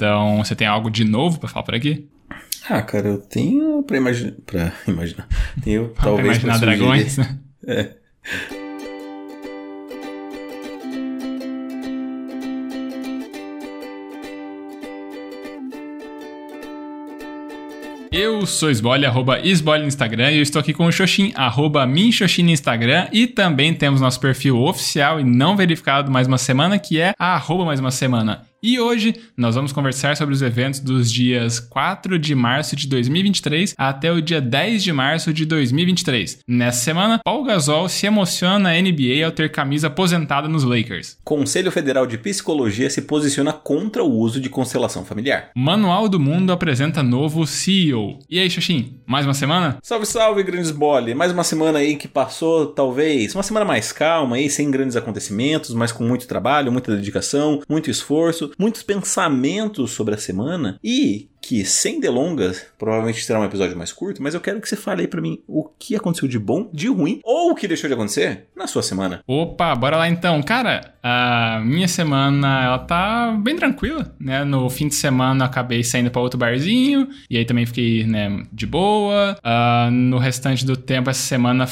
Então, você tem algo de novo pra falar por aqui? Cara, eu tenho pra imaginar. Tenho Pra imaginar dragões, né? É. Eu sou Sboly, @Sboly no Instagram, e eu estou aqui com o Xoxin, @minxoxin no Instagram, e também temos nosso perfil oficial e não verificado mais uma semana, que é @mais uma semana. E hoje nós vamos conversar sobre os eventos dos dias 4 de março de 2023 até o dia 10 de março de 2023. Nessa semana, Paul Gasol se emociona na NBA ao ter camisa aposentada nos Lakers. Conselho Federal de Psicologia se posiciona contra o uso de constelação familiar. Manual do Mundo apresenta novo CEO. E aí, Xoxin, mais uma semana? Salve, salve, grandes Sboly. Mais uma semana aí que passou, talvez, uma semana mais calma aí, sem grandes acontecimentos, mas com muito trabalho, muita dedicação, muito esforço, muitos pensamentos sobre a semana e que, sem delongas, provavelmente será um episódio mais curto, mas eu quero que você fale aí pra mim o que aconteceu de bom, de ruim ou o que deixou de acontecer na sua semana. Opa, bora lá então. Cara, a minha semana, ela tá bem tranquila, né? No fim de semana eu acabei saindo pra outro barzinho e aí também fiquei, né, de boa. No restante do tempo, essa semana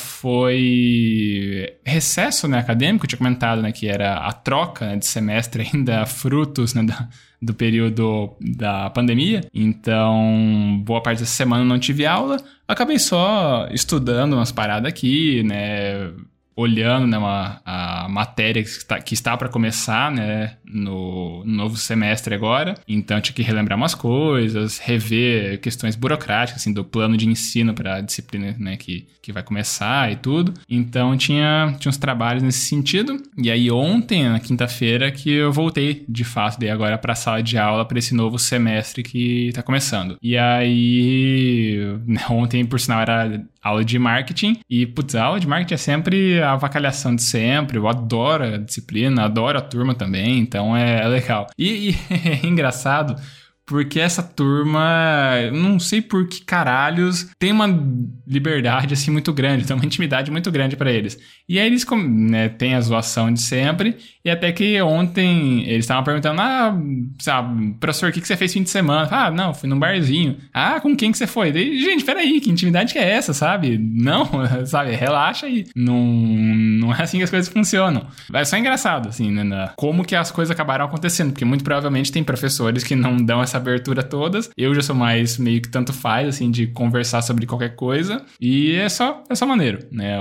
foi recesso, né, acadêmico. Eu tinha comentado, né, que era a troca, né, de semestre ainda, frutos, né, do período da pandemia. Então, boa parte dessa semana eu não tive aula. Acabei só estudando umas paradas aqui, né? Olhando, né, a matéria que está para começar, né, no novo semestre agora. Então, eu tinha que relembrar umas coisas, rever questões burocráticas, assim, do plano de ensino para a disciplina, né, que vai começar e tudo. Então, tinha uns trabalhos nesse sentido. E aí, ontem, na quinta-feira, que eu voltei, de fato, daí agora para a sala de aula para esse novo semestre que está começando. E aí, ontem, por sinal, era aula de marketing. E, putz, a aula de marketing é sempre a avacalhação de sempre. Eu adoro a disciplina, adoro a turma também. Então, é legal. E é engraçado, porque essa turma, não sei por que caralhos, tem uma liberdade, assim, muito grande, tem uma intimidade muito grande pra eles. E aí eles, né, tem a zoação de sempre, e até que ontem eles estavam perguntando, sabe, professor, o que você fez fim de semana? Não, fui num barzinho. Com quem que você foi? Daí, gente, peraí, que intimidade que é essa, sabe? Não, sabe, relaxa aí. Não é assim que as coisas funcionam. É só engraçado, assim, né, como que as coisas acabaram acontecendo, porque muito provavelmente tem professores que não dão essa abertura todas. Eu já sou mais meio que tanto faz, assim, de conversar sobre qualquer coisa. E é só maneiro, né?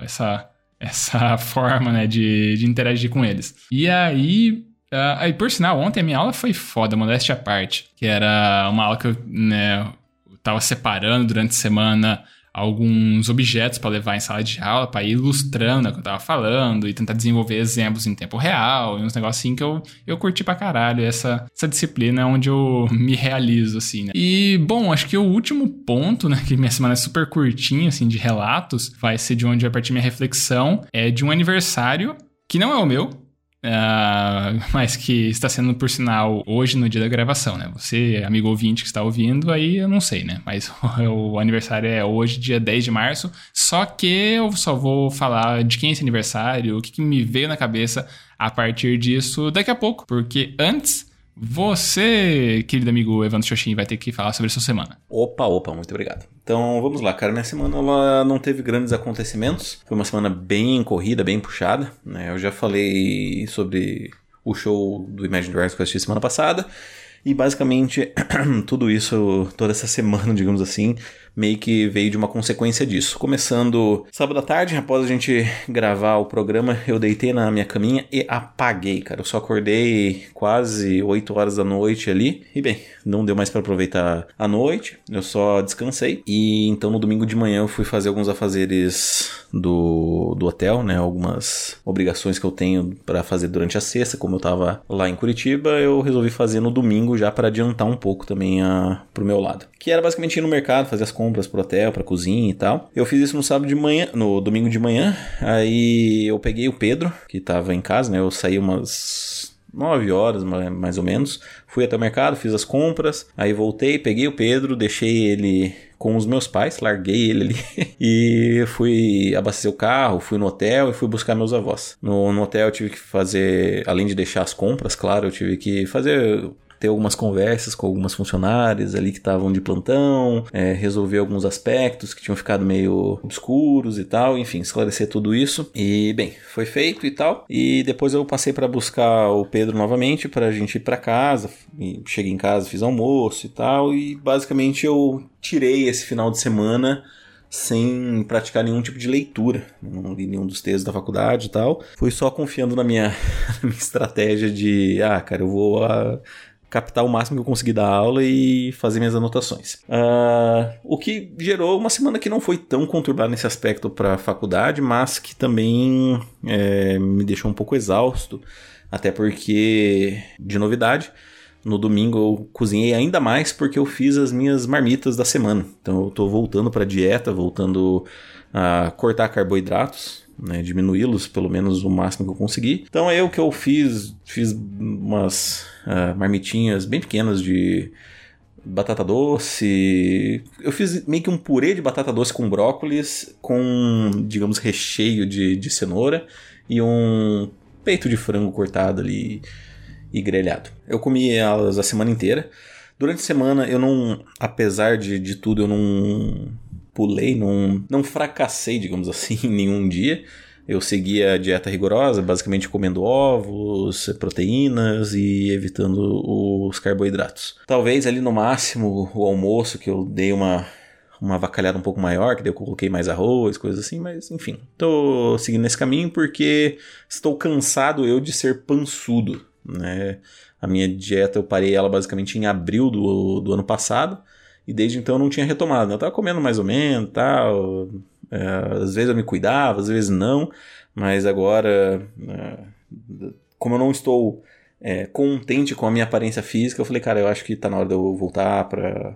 Essa forma, né, de interagir com eles. E aí, por sinal, ontem a minha aula foi foda, modéstia à parte. Que era uma aula que eu, né, tava separando durante a semana alguns objetos para levar em sala de aula, para ir ilustrando o que eu tava falando e tentar desenvolver exemplos em tempo real, e uns negócios assim que eu curti pra caralho. Essa disciplina é onde eu me realizo, assim, né? E, bom, acho que o último ponto, né, que minha semana é super curtinha, assim, de relatos, vai ser de onde vai partir minha reflexão, é de um aniversário que não é o meu, mas que está sendo, por sinal, hoje no dia da gravação, né? Você, amigo ouvinte que está ouvindo, aí eu não sei, né? Mas o aniversário é hoje, dia 10 de março. Só que eu só vou falar de quem é esse aniversário, o que me veio na cabeça a partir disso daqui a pouco. Porque antes, você, querido amigo Evandro Xoxin, vai ter que falar sobre a sua semana. Opa, muito obrigado. Então vamos lá, cara. Minha semana ela não teve grandes acontecimentos. Foi uma semana bem corrida, bem puxada, né? Eu já falei sobre o show do Imagine Dragons que eu assisti semana passada. E basicamente tudo isso, toda essa semana, digamos assim, meio que veio de uma consequência disso. Começando sábado à tarde, após a gente gravar o programa, eu deitei na minha caminha e apaguei, cara. Eu só acordei quase 8 horas da noite ali. E bem, não deu mais pra aproveitar a noite, eu só descansei. E então no domingo de manhã eu fui fazer alguns afazeres do hotel, né? Algumas obrigações que eu tenho pra fazer durante a sexta. Como eu tava lá em Curitiba, eu resolvi fazer no domingo já para adiantar um pouco também pro meu lado. Que era basicamente ir no mercado, fazer as compras pro hotel, pra cozinha e tal. Eu fiz isso no sábado de manhã, no domingo de manhã. Aí eu peguei o Pedro, que tava em casa, né? Eu saí umas 9 horas, mais ou menos. Fui até o mercado, fiz as compras. Aí voltei, peguei o Pedro, deixei ele com os meus pais, larguei ele ali e fui abastecer o carro, fui no hotel e fui buscar meus avós. No hotel eu tive que fazer, além de deixar as compras, claro, eu tive que ter algumas conversas com algumas funcionárias ali que estavam de plantão, resolver alguns aspectos que tinham ficado meio obscuros e tal, enfim, esclarecer tudo isso. E, bem, foi feito e tal. E depois eu passei para buscar o Pedro novamente pra gente ir pra casa. E cheguei em casa, fiz almoço e tal. E basicamente eu tirei esse final de semana sem praticar nenhum tipo de leitura. Não li nenhum dos textos da faculdade e tal. Fui só confiando na minha estratégia de, cara, eu vou captar o máximo que eu conseguir da aula e fazer minhas anotações. O que gerou uma semana que não foi tão conturbada nesse aspecto para a faculdade, mas que também me deixou um pouco exausto, até porque, de novidade, no domingo eu cozinhei ainda mais porque eu fiz as minhas marmitas da semana. Então eu tô voltando para dieta, voltando a cortar carboidratos, né, diminuí-los pelo menos o máximo que eu consegui. Então é o que eu fiz umas marmitinhas bem pequenas de batata doce. Eu fiz meio que um purê de batata doce com brócolis, com, digamos, recheio de cenoura e um peito de frango cortado ali e grelhado. Eu comi elas a semana inteira. Durante a semana eu não, apesar de tudo, eu não pulei, não fracassei, digamos assim, em nenhum dia. Eu segui a dieta rigorosa, basicamente comendo ovos, proteínas e evitando os carboidratos. Talvez ali no máximo o almoço, que eu dei uma avacalhada um pouco maior, que daí eu coloquei mais arroz, coisas assim, mas enfim. Tô seguindo esse caminho porque estou cansado de ser pançudo, né? A minha dieta eu parei ela basicamente em abril do ano passado e desde então eu não tinha retomado. Eu tava comendo mais ou menos, tal. Às vezes eu me cuidava, às vezes não, mas agora, como eu não estou contente com a minha aparência física, eu falei, cara, eu acho que tá na hora de eu voltar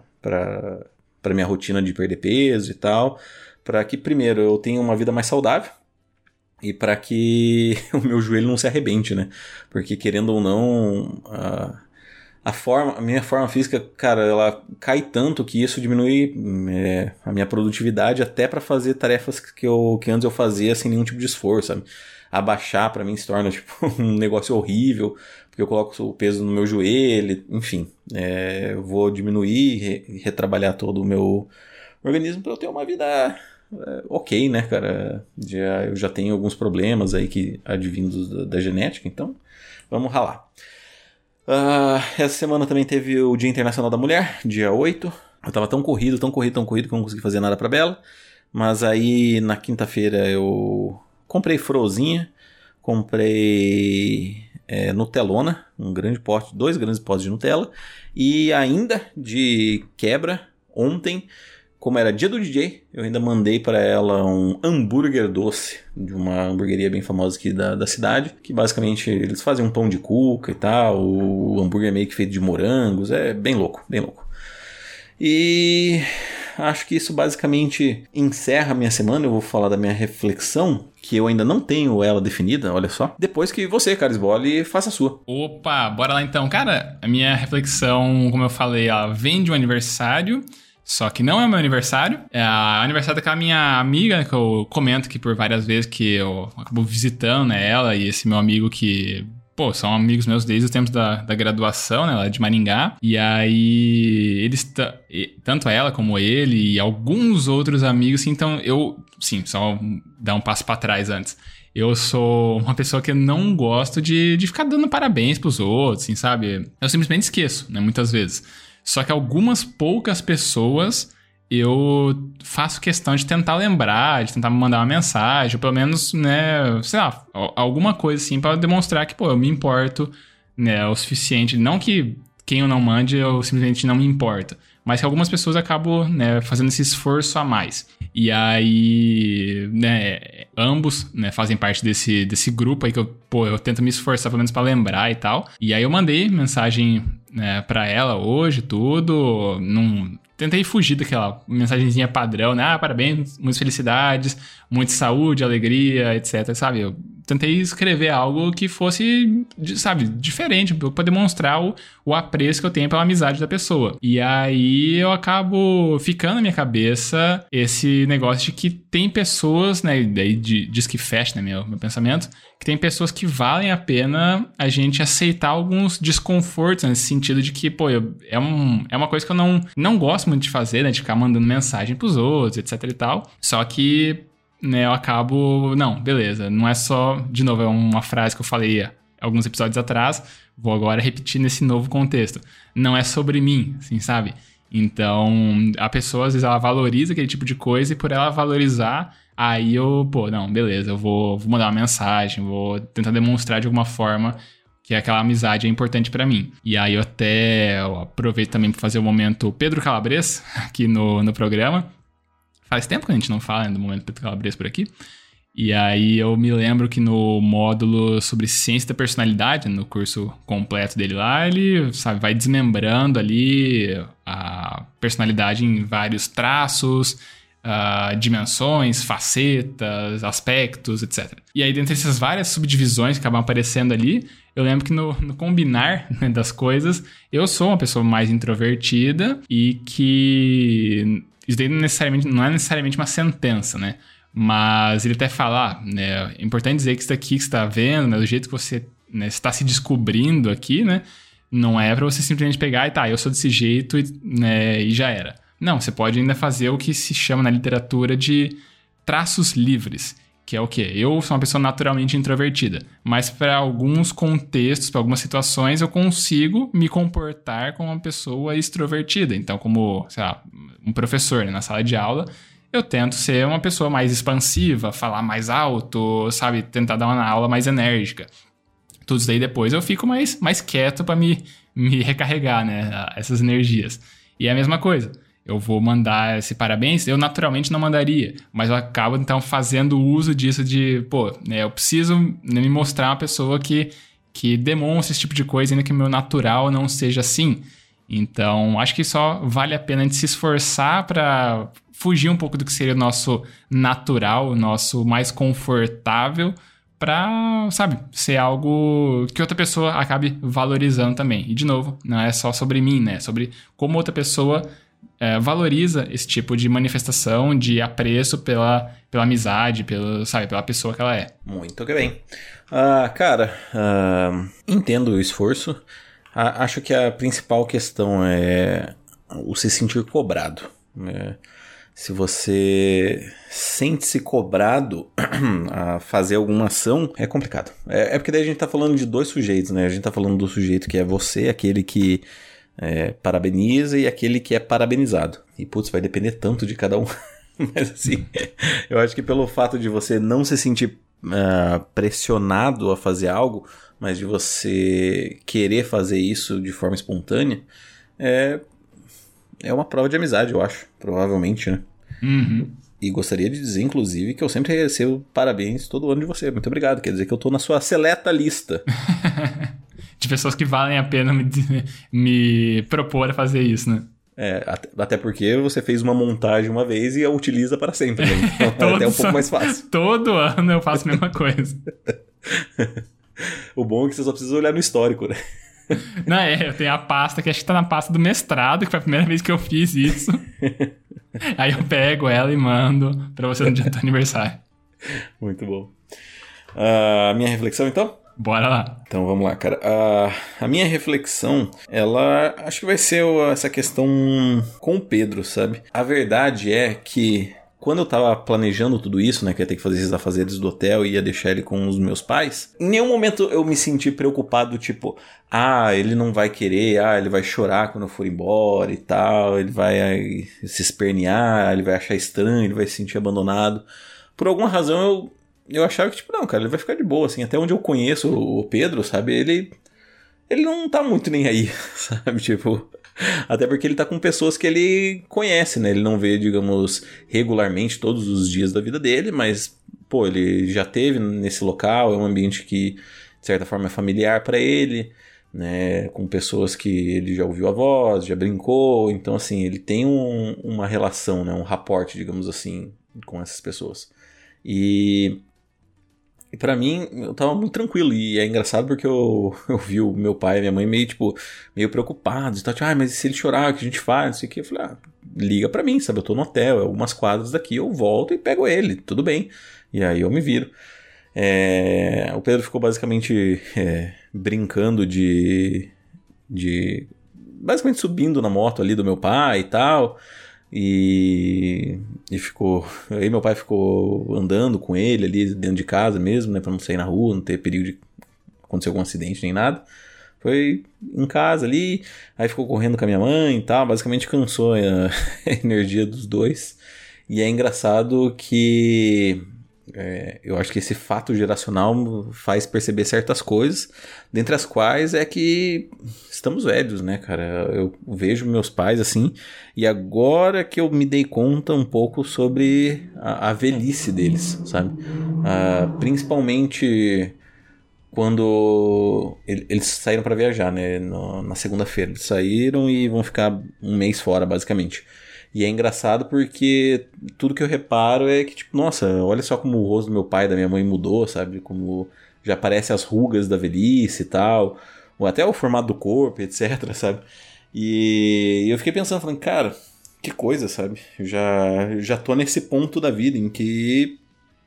para minha rotina de perder peso e tal, para que primeiro eu tenha uma vida mais saudável e para que o meu joelho não se arrebente, né? Porque querendo ou não, a minha forma física, cara, ela cai tanto que isso diminui a minha produtividade até para fazer tarefas que antes eu fazia sem nenhum tipo de esforço, sabe? Abaixar para mim se torna tipo um negócio horrível, porque eu coloco o peso no meu joelho, enfim. Eu vou diminuir e retrabalhar todo o meu organismo para eu ter uma vida ok, né, cara? Eu já tenho alguns problemas aí que advindos da genética, então vamos ralar. Essa semana também teve o Dia Internacional da Mulher, dia 8. Eu tava tão corrido que eu não consegui fazer nada pra Bela. Mas aí na quinta-feira eu comprei frozinha, comprei Nutelona, dois grandes potes de Nutella. E ainda de quebra, ontem, como era dia do DJ, eu ainda mandei para ela um hambúrguer doce de uma hamburgueria bem famosa aqui da cidade, que basicamente eles fazem um pão de cuca e tal, o hambúrguer é meio que feito de morangos, é bem louco, bem louco. E acho que isso basicamente encerra a minha semana. Eu vou falar da minha reflexão, que eu ainda não tenho ela definida, olha só. Depois que você, Carisbole, faça a sua. Opa, bora lá então. Cara, a minha reflexão, como eu falei, ela vem de um aniversário. Só que não é o meu aniversário. É o aniversário daquela minha amiga, né, que eu comento aqui por várias vezes, que eu acabo visitando, né, ela e esse meu amigo que, são amigos meus desde os tempos da graduação, né, lá de Maringá. E aí, eles, tanto ela como ele e alguns outros amigos, então só dar um passo pra trás antes. Eu sou uma pessoa que não gosto de ficar dando parabéns pros outros, assim, sabe? Eu simplesmente esqueço, né, muitas vezes. Só que algumas poucas pessoas eu faço questão de tentar lembrar, de tentar mandar uma mensagem, ou pelo menos, né, sei lá, alguma coisa assim pra demonstrar que, eu me importo, né, o suficiente. Não que quem eu não mande, eu simplesmente não me importo. Mas que algumas pessoas acabam, né, fazendo esse esforço a mais. E aí, né, ambos, né, fazem parte desse grupo aí que eu tento me esforçar pelo menos pra lembrar e tal. E aí eu mandei mensagem, né, pra ela hoje, tudo. Tentei fugir daquela mensagenzinha padrão, né? Parabéns, muitas felicidades, muita saúde, alegria, etc, sabe? Eu tentei escrever algo que fosse, sabe, diferente, pra demonstrar o apreço que eu tenho pela amizade da pessoa. E aí eu acabo ficando na minha cabeça esse negócio de que tem pessoas, né, daí diz que fecha, né, meu pensamento, que tem pessoas que valem a pena a gente aceitar alguns desconfortos, nesse sentido de que, pô, é uma coisa que eu não gosto muito de fazer, né, de ficar mandando mensagem pros outros, etc e tal. Só que, né, eu acabo... Não, beleza, não é só... De novo, é uma frase que eu falei alguns episódios atrás, vou agora repetir nesse novo contexto. Não é sobre mim, assim, sabe? Então, a pessoa, às vezes, ela valoriza aquele tipo de coisa e por ela valorizar, aí eu, pô, não, beleza, eu vou mandar uma mensagem, vou tentar demonstrar de alguma forma que aquela amizade é importante pra mim. E aí eu aproveito também pra fazer o momento Pedro Calabres aqui no programa. Faz tempo que a gente não fala, né, do momento Pedro Calabres por aqui. E aí eu me lembro que no módulo sobre ciência da personalidade, no curso completo dele lá, ele, sabe, vai desmembrando ali a personalidade em vários traços, dimensões, facetas, aspectos, etc. E aí, dentre essas várias subdivisões que acabam aparecendo ali, eu lembro que no combinar, né, das coisas, eu sou uma pessoa mais introvertida e que... Isso daí não é necessariamente uma sentença, né? Mas ele até fala, né? É importante dizer que isso daqui que você está vendo, né, do jeito que você, né, está se descobrindo aqui, né? Não é para você simplesmente pegar e tá, eu sou desse jeito né, e já era. Não, você pode ainda fazer o que se chama na literatura de traços livres, que é o quê? Eu sou uma pessoa naturalmente introvertida, mas para alguns contextos, para algumas situações, eu consigo me comportar como uma pessoa extrovertida. Então, como, sei lá, um professor, né, na sala de aula, eu tento ser uma pessoa mais expansiva, falar mais alto, sabe? Tentar dar uma aula mais enérgica. Tudo isso daí depois eu fico mais quieto para me recarregar, né? Essas energias. E é a mesma coisa. Eu vou mandar esse parabéns, eu naturalmente não mandaria, mas eu acabo, então, fazendo uso disso de, pô, né, eu preciso me mostrar uma pessoa que demonstra esse tipo de coisa, ainda que o meu natural não seja assim. Então, acho que só vale a pena a gente se esforçar para fugir um pouco do que seria o nosso natural, o nosso mais confortável, para, sabe, ser algo que outra pessoa acabe valorizando também. E, de novo, não é só sobre mim, né? É sobre como outra pessoa valoriza esse tipo de manifestação de apreço pela amizade, pela pessoa que ela é. Muito bem. Cara, entendo o esforço. Acho que a principal questão é o se sentir cobrado. Se você sente-se cobrado a fazer alguma ação, é complicado. É porque daí a gente tá falando de dois sujeitos, né? A gente tá falando do sujeito que é você, aquele que parabeniza, e aquele que é parabenizado. E, putz, vai depender tanto de cada um. Mas, assim, eu acho que pelo fato de você não se sentir pressionado a fazer algo, mas de você querer fazer isso de forma espontânea, é uma prova de amizade, eu acho, provavelmente, né? Uhum. E gostaria de dizer, inclusive, que eu sempre recebo parabéns todo ano de você. Muito obrigado, quer dizer que eu tô na sua seleta lista. De pessoas que valem a pena me propor a fazer isso, né? Até porque você fez uma montagem uma vez e a utiliza para sempre, né? Então é até um pouco mais fácil. Todo ano eu faço a mesma coisa. O bom é que você só precisa olhar no histórico, né? Não, eu tenho a pasta que acho que tá na pasta do mestrado, que foi a primeira vez que eu fiz isso. Aí eu pego ela e mando pra você no dia do aniversário. Muito bom. Minha reflexão, então? Bora lá. Então vamos lá, cara. A minha reflexão, ela acho que vai ser essa questão com o Pedro, sabe? A verdade é que quando eu tava planejando tudo isso, né, que eu ia ter que fazer esses afazeres do hotel e ia deixar ele com os meus pais, em nenhum momento eu me senti preocupado, tipo, ele não vai querer, ele vai chorar quando eu for embora e tal, ele vai se espernear, ele vai achar estranho, ele vai se sentir abandonado. Por alguma razão eu achava que, tipo, não, cara, ele vai ficar de boa, assim, até onde eu conheço o Pedro, sabe, ele não tá muito nem aí, sabe, tipo... Até porque ele tá com pessoas que ele conhece, né? Ele não vê, digamos, regularmente todos os dias da vida dele, mas, pô, ele já teve nesse local, é um ambiente que, de certa forma, é familiar pra ele, né? Com pessoas que ele já ouviu a voz, já brincou, então, assim, ele tem uma relação, né? Um rapport, digamos assim, com essas pessoas. E E pra mim, eu tava muito tranquilo. E é engraçado porque eu vi o meu pai e minha mãe meio preocupados. E tal, tipo, mas se ele chorar, o que a gente faz? Não sei o que. Eu falei, liga pra mim, sabe? Eu tô no hotel, é algumas quadras daqui, eu volto e pego ele, tudo bem. E aí eu me viro. O Pedro ficou basicamente brincando de basicamente subindo na moto ali do meu pai e tal. E ficou. Aí meu pai ficou andando com ele ali dentro de casa mesmo, né? Pra não sair na rua, não ter perigo de acontecer algum acidente nem nada. Foi em casa ali, aí ficou correndo com a minha mãe e tal. Basicamente cansou a energia dos dois. E é engraçado que eu acho que esse fato geracional faz perceber certas coisas, dentre as quais é que estamos velhos, né, cara? Eu vejo meus pais assim, e agora que eu me dei conta um pouco sobre a velhice deles, sabe? Principalmente quando eles saíram para viajar, né, na segunda-feira. Eles saíram e vão ficar um mês fora, basicamente. E é engraçado porque tudo que eu reparo é que, tipo, nossa, olha só como o rosto do meu pai e da minha mãe mudou, sabe? Como já aparecem as rugas da velhice e tal, ou até o formato do corpo, etc, sabe? E eu fiquei pensando, falando, cara, que coisa, sabe? Eu já tô nesse ponto da vida em que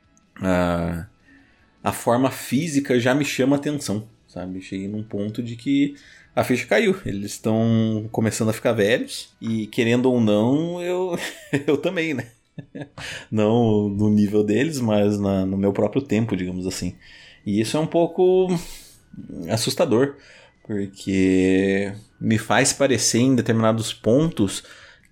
a forma física já me chama atenção, sabe? Cheguei num ponto de que a ficha caiu. Eles estão começando a ficar velhos e, querendo ou não, eu também, né? Não no nível deles, mas no meu próprio tempo, digamos assim. E isso é um pouco assustador, porque me faz parecer em determinados pontos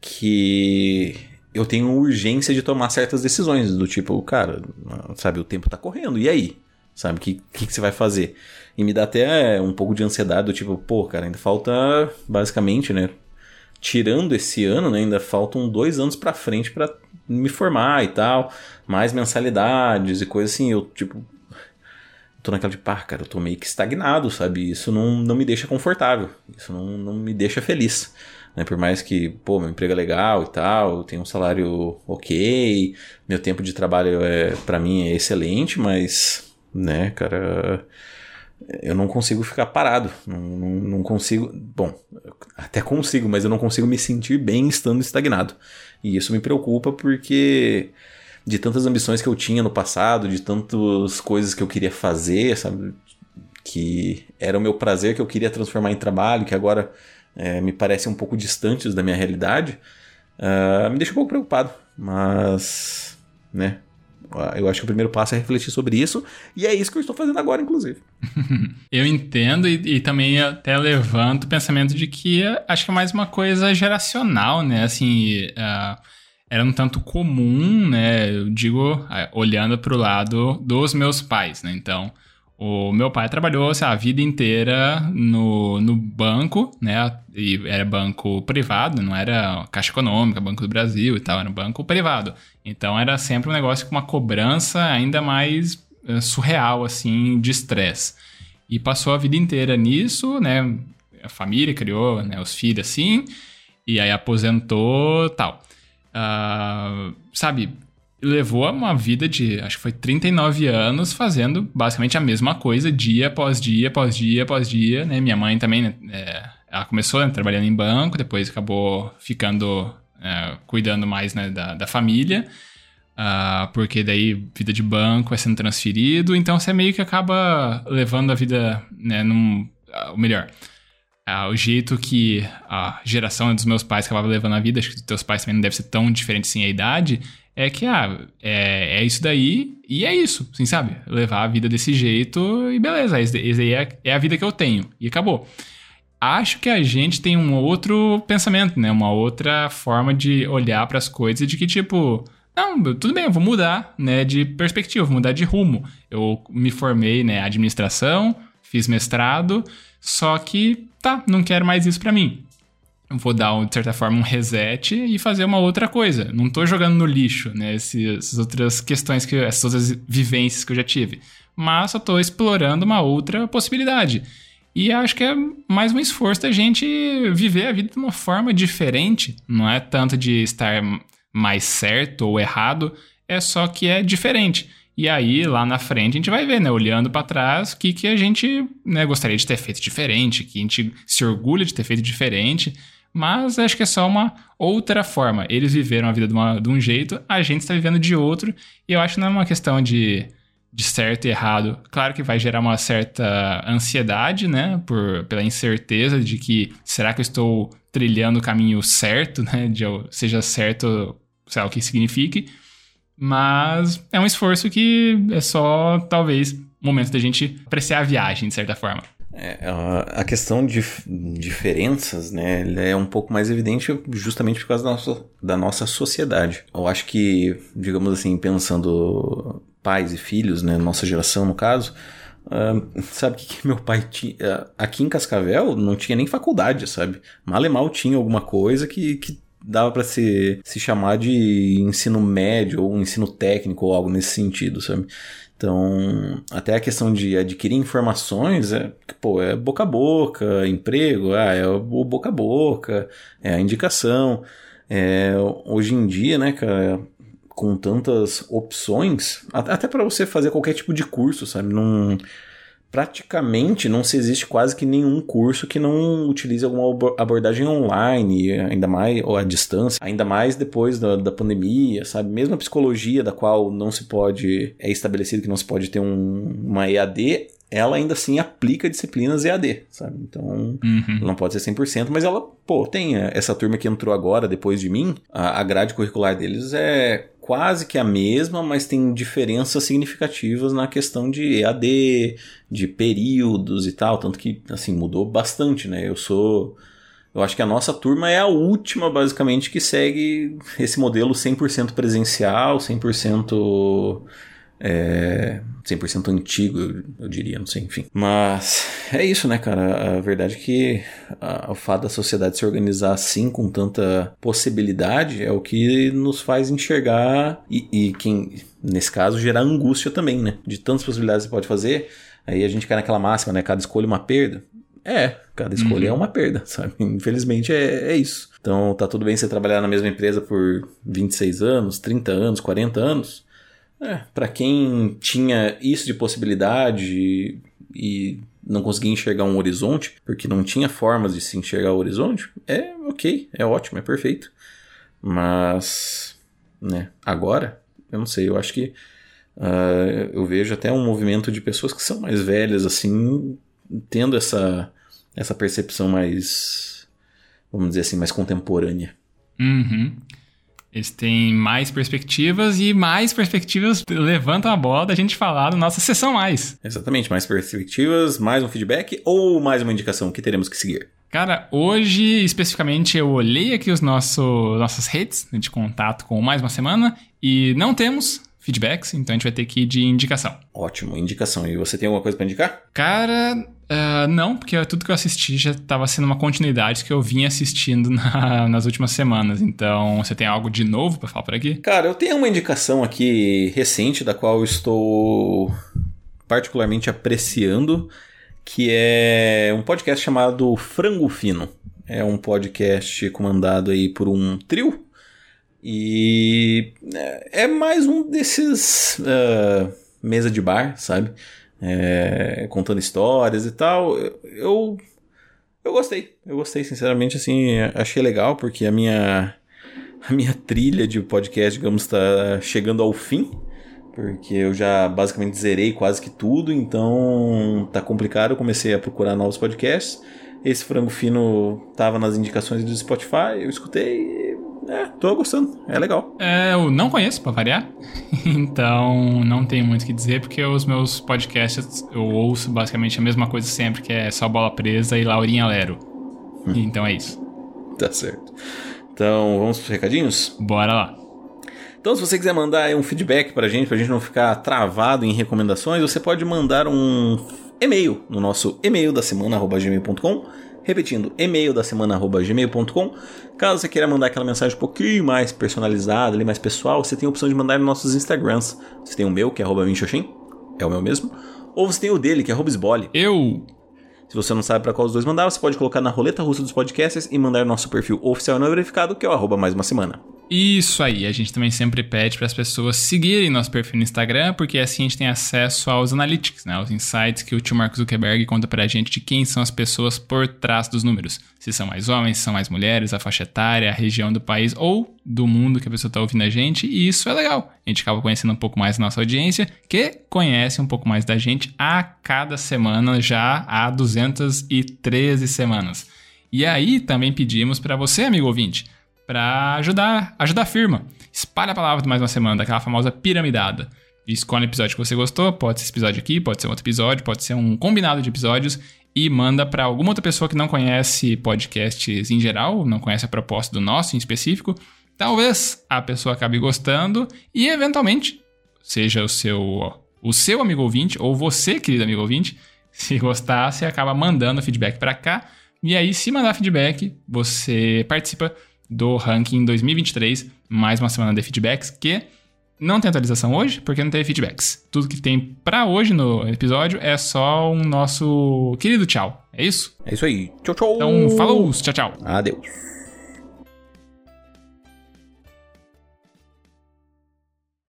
que eu tenho urgência de tomar certas decisões, do tipo, cara, sabe, o tempo tá correndo, e aí? Sabe, o que você vai fazer? E me dá até um pouco de ansiedade, do tipo, pô, cara, ainda falta, basicamente, né, tirando esse ano, né, ainda faltam 2 anos pra frente pra me formar e tal, mais mensalidades e coisa assim, eu, tipo, tô naquela de, cara, eu tô meio que estagnado, sabe, isso não me deixa confortável, isso não me deixa feliz, né, por mais que, pô, meu emprego é legal e tal, eu tenho um salário ok, meu tempo de trabalho pra mim é excelente, mas, né, cara, eu não consigo ficar parado, não consigo, bom, até consigo, mas eu não consigo me sentir bem estando estagnado, e isso me preocupa porque de tantas ambições que eu tinha no passado, de tantas coisas que eu queria fazer, sabe, que era o meu prazer que eu queria transformar em trabalho, que agora me parecem um pouco distantes da minha realidade, me deixa um pouco preocupado, mas, né, eu acho que o primeiro passo é refletir sobre isso, e é isso que eu estou fazendo agora, inclusive. Eu entendo e também até levanto o pensamento de que acho que é mais uma coisa geracional, né, assim, era um tanto comum, né, eu digo, olhando para o lado dos meus pais, né, então o meu pai trabalhou a vida inteira no banco, né? E era banco privado, não era Caixa Econômica, Banco do Brasil e tal, era um banco privado. Então era sempre um negócio com uma cobrança ainda mais surreal, assim, de estresse. E passou a vida inteira nisso, né? A família criou, né, os filhos assim, e aí aposentou tal. Sabe, levou a uma vida de, acho que foi 39 anos fazendo basicamente a mesma coisa, dia após dia, após dia, após dia, né? Minha mãe também, né, ela começou, né, trabalhando em banco, depois acabou ficando, cuidando mais, né, da família, porque daí vida de banco é sendo transferido, então você meio que acaba levando a vida, né, ou melhor, o jeito que a geração dos meus pais acabava levando a vida, acho que dos teus pais também não deve ser tão diferente assim a idade, é que, é isso daí e é isso, assim, sabe? Levar a vida desse jeito e beleza, esse aí é a vida que eu tenho e acabou. Acho que a gente tem um outro pensamento, né? Uma outra forma de olhar para as coisas de que, tipo, não, tudo bem, eu vou mudar, né, de perspectiva, vou mudar de rumo. Eu me formei, né, administração, fiz mestrado, só que, não quero mais isso para mim. Vou dar, de certa forma, um reset e fazer uma outra coisa. Não tô jogando no lixo, né, essas outras questões, essas outras vivências que eu já tive. Mas só tô explorando uma outra possibilidade. E acho que é mais um esforço da gente viver a vida de uma forma diferente. Não é tanto de estar mais certo ou errado, é só que é diferente. E aí, lá na frente, a gente vai ver, né? Olhando pra trás, o que a gente, né, gostaria de ter feito diferente, que a gente se orgulha de ter feito diferente. Mas acho que é só uma outra forma. Eles viveram a vida de um jeito, a gente está vivendo de outro. E eu acho que não é uma questão de certo e errado. Claro que vai gerar uma certa ansiedade, né? Pela incerteza de que será que eu estou trilhando o caminho certo, né? Seja certo, sei lá o que signifique. Mas é um esforço que é só, talvez, momento da gente apreciar a viagem, de certa forma. A questão de diferenças, né, é um pouco mais evidente justamente por causa da nossa sociedade. Eu acho que, digamos assim, pensando pais e filhos, né, nossa geração no caso, sabe o que meu pai tinha? Aqui em Cascavel não tinha nem faculdade, sabe? Mal e mal tinha alguma coisa que dava para se chamar de ensino médio ou ensino técnico ou algo nesse sentido, sabe? Então, até a questão de adquirir informações é boca a boca, emprego, é o boca a boca, é a indicação. Hoje em dia, né, cara, com tantas opções, até para você fazer qualquer tipo de curso, sabe? Praticamente não se existe quase que nenhum curso que não utilize alguma abordagem online, ainda mais, ou à distância, ainda mais depois da pandemia, sabe? Mesmo a psicologia, da qual não se pode, é estabelecido que não se pode ter uma EAD, ela ainda assim aplica disciplinas EAD, sabe? Então, não pode ser 100%, mas ela, tem essa turma que entrou agora, depois de mim, a grade curricular deles é quase que a mesma, mas tem diferenças significativas na questão de EAD, de períodos e tal, tanto que, assim, mudou bastante, né? Eu acho que a nossa turma é a última, basicamente, que segue esse modelo 100% presencial, 100% antigo, eu diria, não sei, enfim. Mas é isso, né, cara? A verdade é que o fato da sociedade se organizar assim, com tanta possibilidade, é o que nos faz enxergar e quem, nesse caso, gerar angústia também, né? De tantas possibilidades que você pode fazer, aí a gente cai naquela máxima, né? Cada escolha é uma perda. Cada escolha é uma perda, sabe? Infelizmente é isso. Então, tá tudo bem você trabalhar na mesma empresa por 26 anos, 30 anos, 40 anos. Para quem tinha isso de possibilidade e não conseguia enxergar um horizonte, porque não tinha formas de se enxergar o horizonte, ok, é ótimo, é perfeito. Mas, né, agora, eu não sei, eu acho que eu vejo até um movimento de pessoas que são mais velhas, assim, tendo essa percepção mais, vamos dizer assim, mais contemporânea. Eles têm mais perspectivas e mais perspectivas levantam a bola da gente falar da nossa sessão mais. Exatamente, mais perspectivas, mais um feedback ou mais uma indicação que teremos que seguir? Cara, hoje especificamente eu olhei aqui nossas redes de contato com mais uma semana e não temos feedbacks, então a gente vai ter que ir de indicação. Ótimo, indicação. E você tem alguma coisa pra indicar? Cara, não, porque tudo que eu assisti já estava sendo uma continuidade que eu vinha assistindo nas últimas semanas. Então, você tem algo de novo pra falar por aqui? Cara, eu tenho uma indicação aqui recente, da qual eu estou particularmente apreciando, que é um podcast chamado Frango Fino. É um podcast comandado aí por um trio. E é mais um desses mesa de bar, sabe? Contando histórias e tal. Eu gostei, sinceramente, assim, achei legal, porque a minha trilha de podcast, digamos, tá chegando ao fim, porque eu já basicamente zerei quase que tudo, então tá complicado, eu comecei a procurar novos podcasts. Esse Frango Fino tava nas indicações do Spotify, eu escutei. Tô gostando, é legal. Eu não conheço, pra variar. Então, não tenho muito o que dizer, porque os meus podcasts eu ouço basicamente a mesma coisa sempre, que é Só Bola Presa e Laurinha Lero. Então é isso. Tá certo. Então, vamos pros recadinhos? Bora lá. Então, se você quiser mandar um feedback pra gente não ficar travado em recomendações, você pode mandar um e-mail no nosso e-mail da semana@gmail.com. Repetindo, e-mail da semana@gmail.com. Caso você queira mandar aquela mensagem um pouquinho mais personalizada, ali, mais pessoal, você tem a opção de mandar nos nossos Instagrams. Você tem o meu, que é @minxoxin, é o meu mesmo. Ou você tem o dele, que é @sbole. Se você não sabe para qual dos dois mandar, você pode colocar na roleta russa dos podcasts e mandar no nosso perfil oficial não verificado, que é o @mais uma semana. Isso aí, a gente também sempre pede para as pessoas seguirem nosso perfil no Instagram, porque assim a gente tem acesso aos analytics, né, aos insights que o tio Mark Zuckerberg conta pra gente de quem são as pessoas por trás dos números. Se são mais homens, se são mais mulheres, a faixa etária, a região do país ou do mundo que a pessoa está ouvindo a gente, e isso é legal. A gente acaba conhecendo um pouco mais a nossa audiência, que conhece um pouco mais da gente a cada semana, já há 213 semanas. E aí também pedimos para você, amigo ouvinte, para ajudar a firma. Espalha a palavra de mais uma semana, daquela famosa piramidada. Escolhe o episódio que você gostou, pode ser esse episódio aqui, pode ser outro episódio, pode ser um combinado de episódios, e manda para alguma outra pessoa que não conhece podcasts em geral, não conhece a proposta do nosso em específico. Talvez a pessoa acabe gostando e, eventualmente, seja o seu amigo ouvinte, ou você, querido amigo ouvinte, se gostar, você acaba mandando feedback para cá. E aí, se mandar feedback, você participa do ranking 2023, mais uma semana de feedbacks, que não tem atualização hoje, porque não teve feedbacks. Tudo que tem pra hoje no episódio é só um nosso querido tchau. É isso? É isso aí. Tchau, tchau. Então, falou, tchau, tchau. Adeus.